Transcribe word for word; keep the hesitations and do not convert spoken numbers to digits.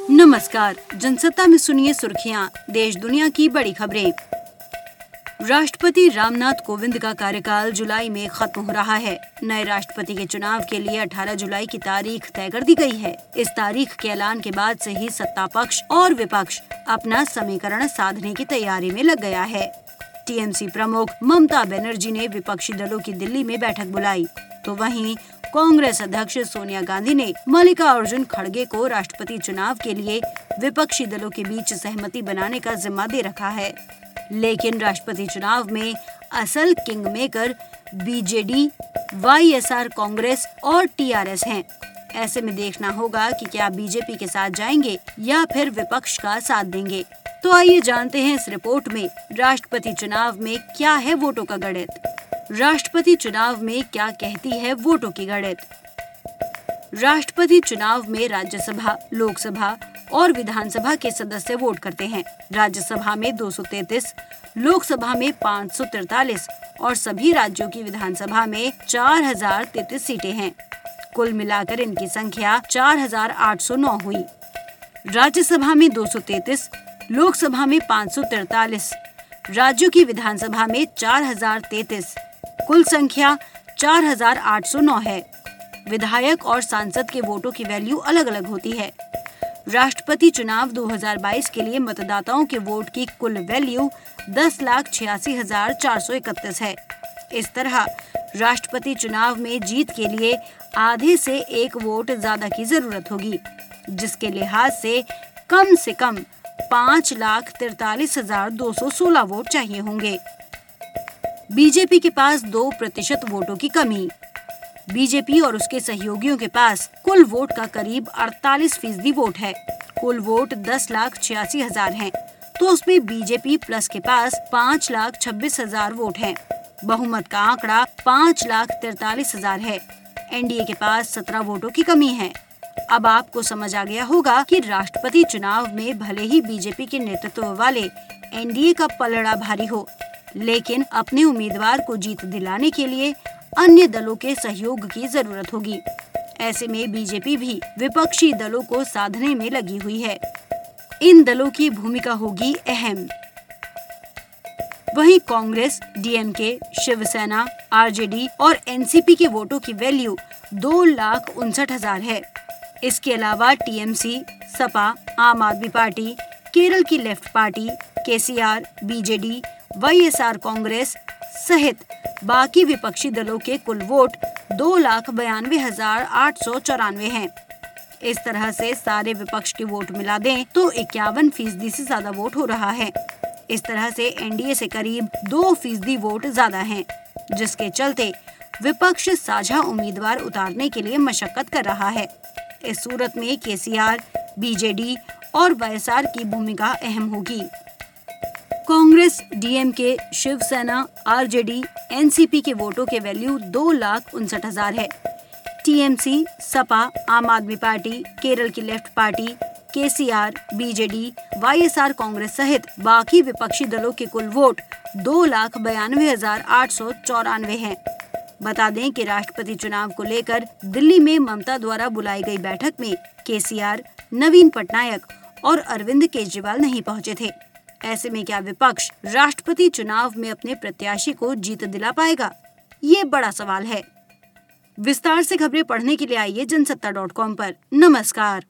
नमस्कार, जनसत्ता में सुनिए सुर्खियां, देश दुनिया की बड़ी खबरें। राष्ट्रपति रामनाथ कोविंद का कार्यकाल जुलाई में खत्म हो रहा है। नए राष्ट्रपति के चुनाव के लिए अठारह जुलाई की तारीख तय कर दी गई है। इस तारीख के ऐलान के बाद से ही सत्ता पक्ष और विपक्ष अपना समीकरण साधने की तैयारी में लग गया है। टीएमसी प्रमुख ममता बनर्जी ने विपक्षी दलों की दिल्ली में बैठक बुलाई, तो वहीं कांग्रेस अध्यक्ष सोनिया गांधी ने मल्लिकार्जुन खड़गे को राष्ट्रपति चुनाव के लिए विपक्षी दलों के बीच सहमति बनाने का जिम्मा दे रखा है। लेकिन राष्ट्रपति चुनाव में असल king maker BJD, YSR Congress और टीआरएस हैं। ऐसे में देखना होगा कि क्या बीजेपी के साथ जाएंगे या फिर विपक्ष का साथ देंगे। तो आइए जानते हैं इस रिपोर्ट में राष्ट्रपति चुनाव में क्या है वोटों का गणित। राष्ट्रपति चुनाव में क्या कहती है वोटों की गणित। राष्ट्रपति चुनाव में राज्यसभा, लोकसभा और विधानसभा के सदस्य वोट करते हैं। राज्यसभा में दो सौ तैंतीस, लोकसभा में पाँच सौ तैंतालीस और सभी राज्यों की विधानसभा में चार हजार तैंतीस सीटें हैं। कुल मिलाकर इनकी संख्या चार हजार आठ सौ नौ हुई। राज्यसभा में दो सौ तैंतीस, लोकसभा में पाँच सौ तैंतालीस, राज्यों की विधानसभा में चार हजार तैंतीस, कुल संख्या चार हजार आठ सौ नौ है। विधायक और सांसद के वोटों की वैल्यू अलग अलग होती है। राष्ट्रपति चुनाव दो हज़ार बाईस के लिए मतदाताओं के वोट की कुल वैल्यू दस लाख छियासी हजार चार सौ इकतीस है। इस तरह राष्ट्रपति चुनाव में जीत के लिए आधे से एक वोट ज्यादा की जरूरत होगी, जिसके लिहाज से कम से कम पाँच लाख तिरतालीस हजार दो सौ सोलह वोट चाहिए होंगे। बीजेपी के पास दो प्रतिशत वोटों की कमी। बीजेपी और उसके सहयोगियों के पास कुल वोट का करीब अड़तालीस फीसदी वोट है। कुल वोट दस लाख छियासी हजार है, तो उसमें बीजेपी प्लस के पास पाँच लाख छब्बीस हजार वोट हैं। बहुमत का आंकड़ा पाँच लाख तैंतालीस हजार है। एनडीए के पास सत्रह वोटों की कमी है। अब आपको समझ आ गया होगा कि राष्ट्रपति चुनाव में भले ही बीजेपी के नेतृत्व वाले एनडीए का पलड़ा भारी हो, लेकिन अपने उम्मीदवार को जीत दिलाने के लिए अन्य दलों के सहयोग की जरूरत होगी। ऐसे में बीजेपी भी विपक्षी दलों को साधने में लगी हुई है। इन दलों की भूमिका होगी अहम। वहीं कांग्रेस, डीएमके, शिवसेना, आरजेडी और एनसीपी के वोटों की वैल्यू दो लाख उनसठ हजार है। इसके अलावा टीएमसी, सपा, आम आदमी पार्टी, केरल की left party, KCR, BJD, YSR Congress सहित बाकी विपक्षी दलों के कुल वोट दो लाख बयानवे हजार आठ सौ चौरानवे हैं। इस तरह से सारे विपक्ष के वोट मिला दें तो इक्यावन फीसदी से ज्यादा वोट हो रहा है। इस तरह से एनडीए से करीब दो फीसदी वोट ज्यादा हैं, जिसके चलते विपक्ष साझा उम्मीदवार उतारने के लिए मशक्कत कर रहा है। इस सूरत में केसीआर, बीजेडी और वाईएसआर की भूमिका अहम होगी। Congress, DMK, Shiv Sena, RJD, NCP के वोटों के वैल्यू दो लाख उनसठ हजार है। टीएमसी, सपा, आम आदमी पार्टी, केरल की left party, KCR, BJD, YSR Congress सहित बाकी विपक्षी दलों के कुल वोट दो लाख बयानवे हजार आठ सौ चौरानवे हैं। बता दें कि राष्ट्रपति चुनाव को लेकर दिल्ली में ममता द्वारा बुलाई गई बैठक में केसीआर, नवीन पटनायक और अरविंद केजरीवाल नहीं पहुंचे थे। ऐसे में क्या विपक्ष राष्ट्रपति चुनाव में अपने प्रत्याशी को जीत दिला पाएगा? ये बड़ा सवाल है। विस्तार से खबरें पढ़ने के लिए आइए जनसत्ता डॉट कॉम पर। नमस्कार।